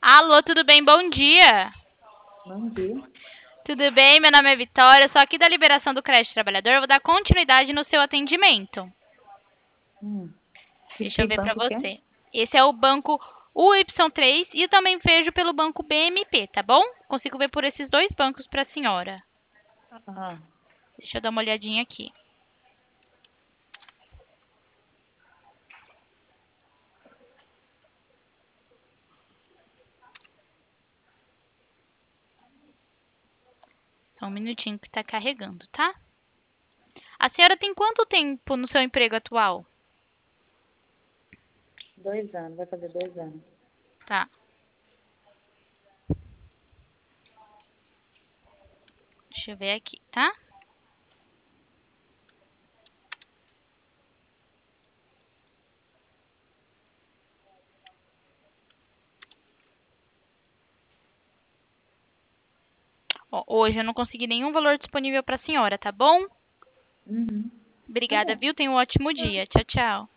Alô, tudo bem? Bom dia. Bom dia. Tudo bem? Meu nome é Vitória, eu sou aqui da Liberação do Crédito Trabalhador. Eu vou dar continuidade no seu atendimento. Hum. Deixa eu Que ver para banco que é? você. Esse é o banco UY3 e eu também vejo pelo banco BMP, tá bom? Consigo ver por esses dois bancos para a senhora. Ah, Deixa eu dar uma olhadinha aqui. Só um minutinho que está carregando, tá? A senhora tem quanto tempo no seu emprego atual? 2 anos, vai fazer 2 anos. Tá. Deixa eu ver aqui, tá? Ó, hoje eu não consegui nenhum valor disponível para a senhora, tá bom? Uhum. Tá Obrigada, bom. viu? Tenha um ótimo dia. Tchau, tchau.